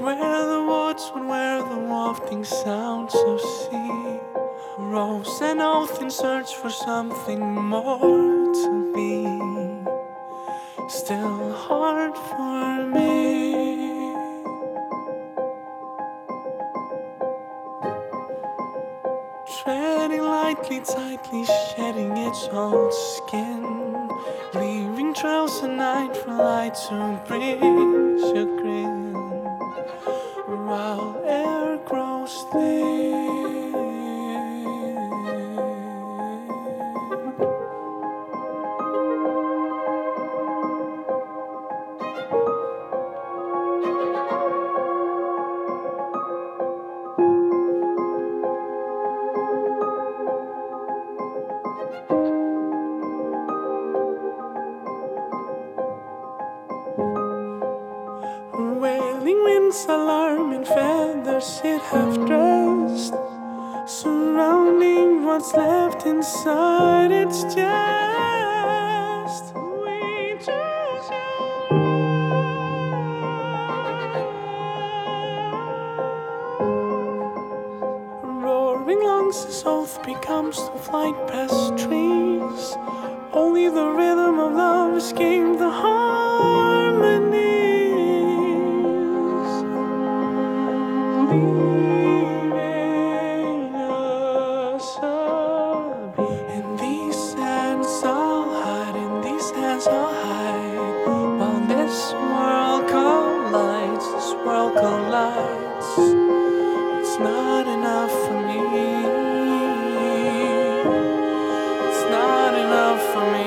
Where the woods would wear the wafting sounds of sea, rose and oath in search for something more to be. Still hard for me. Treading lightly, tightly, shedding its old skin, leaving trails at night for light to bring chagrin, while air grows thin. Wailing winds, alarming feathers it have dressed, surrounding what's left inside its chest. We choose you. Roaring lungs as oath becomes to flight past trees. Only the rhythm of love escaped the harmonies. Leaving us up. In these hands I'll hide, in these hands I'll hide, while this world collides, this world collides. It's not enough for me. It's not enough for me.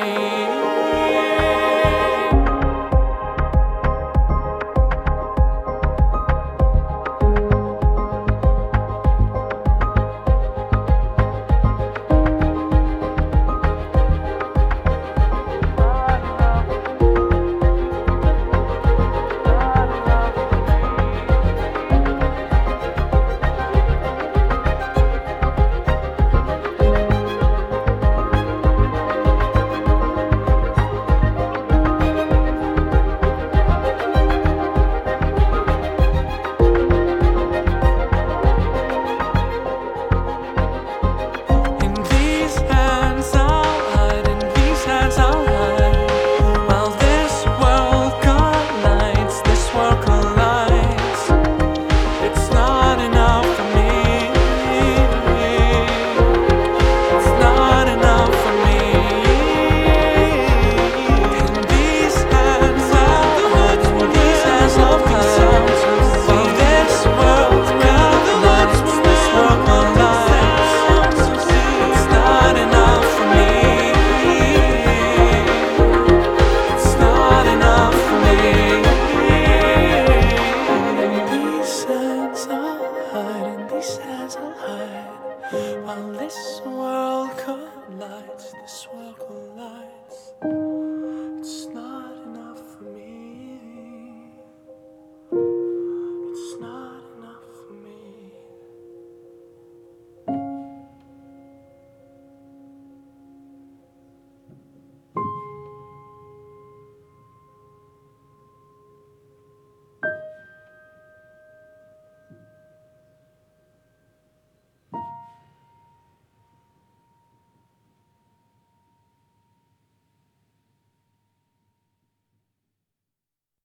While this world collides, this world collides.